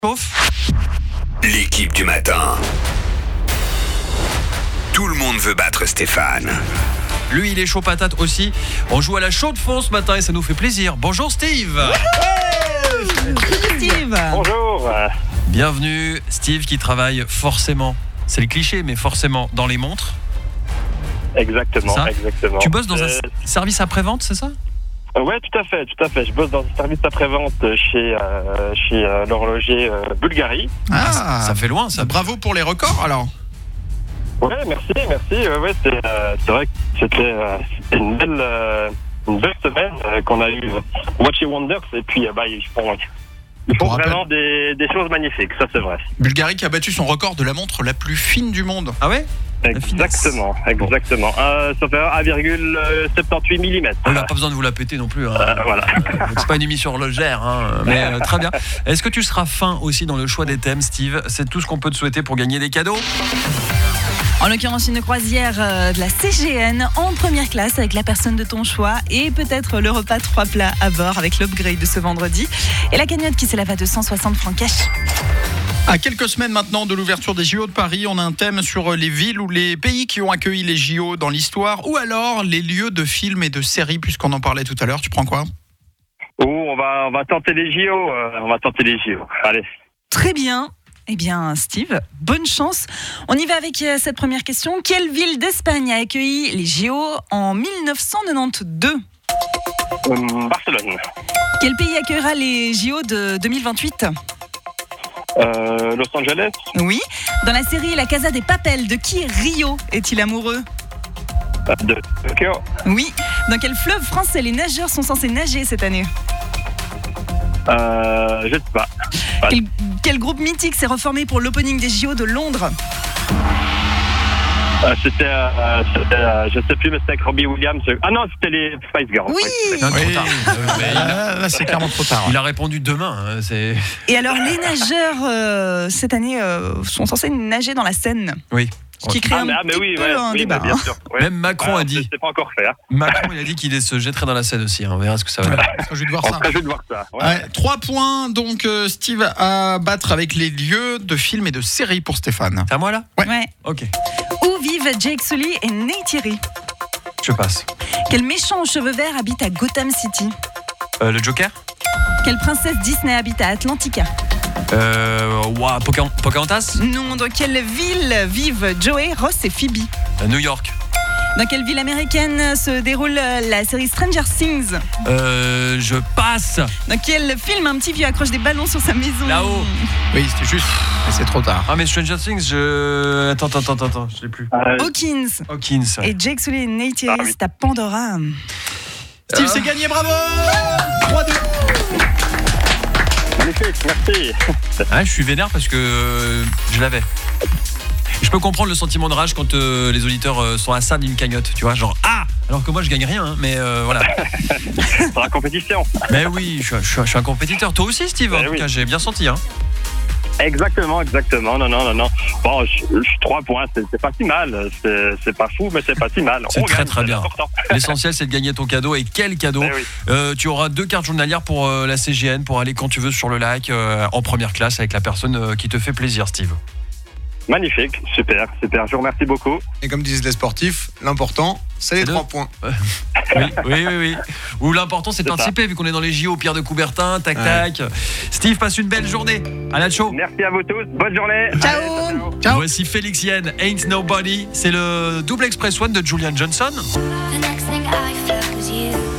Sauf L'équipe du matin. Tout le monde veut battre Stéphane. lui, il est chaud patate aussi. On joue à la chaude fond ce matin et ça nous fait plaisir. Bonjour Steve. Steve. Bonjour. Bienvenue Steve qui travaille forcément, c'est le cliché, mais forcément dans les montres. Exactement, Ça exactement. Tu bosses dans un service après-vente, c'est ça? Ouais, tout à fait. Je bosse dans un service après-vente chez l'horloger Bulgari. Ah, ça fait loin ça. Bravo pour les records alors. Ouais, merci. Ouais, c'est vrai que c'était une belle semaine qu'on a eu. Watch Wonders et puis ils font vraiment des choses magnifiques, ça c'est vrai. Bulgari qui a battu son record de la montre la plus fine du monde. Ah ouais? Exactement. Ça fait 1,78 mm. On n'a pas besoin de vous la péter non plus. Hein. Voilà. Donc, c'est pas une émission horlogère, hein, mais très bien. Est-ce que tu seras fin aussi dans le choix des thèmes, Steve? C'est tout ce qu'on peut te souhaiter pour gagner des cadeaux. En l'occurrence, une croisière de la CGN en première classe avec la personne de ton choix et peut-être le repas 3 plats à bord avec l'upgrade de ce vendredi et la cagnotte qui s'élève à 260 francs cash. À quelques semaines maintenant de l'ouverture des JO de Paris, on a un thème sur les villes ou les pays qui ont accueilli les JO dans l'histoire ou alors les lieux de films et de séries puisqu'on en parlait tout à l'heure. Tu prends quoi? On va tenter les JO. Allez. Très bien. Eh bien, Steve, bonne chance. On y va avec cette première question. Quelle ville d'Espagne a accueilli les JO en 1992 ? Barcelone. Quel pays accueillera les JO de 2028 ? Los Angeles. Oui. Dans la série La Casa des Papel, de qui Rio est-il amoureux ? De Tokyo. Oui. Dans quel fleuve français les nageurs sont censés nager cette année ? Je sais pas. Quel groupe mythique s'est reformé pour l'opening des JO de Londres ? C'était je sais plus, mais c'était avec Robbie Williams. Ah non, c'était les Spice Girls. Oui. Non, trop tard. Là, c'est clairement trop tard. Il a répondu demain. Hein, c'est... Et alors, les nageurs, cette année, sont censés nager dans la Seine. Oui. Ce qui crée un débat. Bien sûr. Ouais. Même Macron a dit. C'est pas encore fait. Hein. Macron, il a dit qu'il se jetterait dans la Seine aussi. Hein. On verra ce que ça va faire. Je vais devoir On ça. serait juste de voir ça. Ouais. Ouais, 3 points donc Steve à battre avec les lieux de films et de séries pour Stéphane. C'est à moi là? Ouais. Ok. Où vivent Jake Sully et Neytiri ? Je passe. Quel méchant aux cheveux verts habite à Gotham City ? Le Joker? Quelle princesse Disney habite à Atlantica ? Pocahontas? Non, dans quelle ville vivent Joey, Ross et Phoebe ? New York. Dans quelle ville américaine se déroule la série Stranger Things ? Je passe. Dans quel film un petit vieux accroche des ballons sur sa maison ? Là-haut. Oui, c'était juste, mais c'est trop tard. Ah mais Stranger Things, Attends, je l'ai plus. Hawkins. Ouais. Et Jake Sully et Neytiri, c'est à Pandora. Steve, c'est gagné, bravo. 3-2. Magnifique, merci. Ah, je suis vénère parce que je l'avais. Je peux comprendre le sentiment de rage quand les auditeurs sont à ça d'une cagnotte, tu vois, genre alors que moi je gagne rien, hein, mais voilà. Dans la compétition. Mais oui, je suis un compétiteur. Toi aussi, Steve, en tout cas, j'ai bien senti. Hein. Exactement. Non. Bon, je 3 points, c'est pas si mal. C'est pas fou, mais c'est pas si mal. C'est très gagne, bien. Important. L'essentiel, c'est de gagner ton cadeau. Et quel cadeau! Tu auras 2 cartes journalières pour la CGN pour aller quand tu veux sur le lac en première classe avec la personne qui te fait plaisir, Steve. Magnifique, super. Je vous remercie beaucoup. Et comme disent les sportifs, l'important, c'est les 3 points. Oui. Ou l'important, c'est de participer, vu qu'on est dans les JO, Pierre de Coubertin, tac. Steve, passe une belle journée. À la show. Merci à vous tous. Bonne journée. Ciao. Voici Félix Yen, Ain't Nobody. C'est le double express one de Julian Johnson. The next thing I felt was you.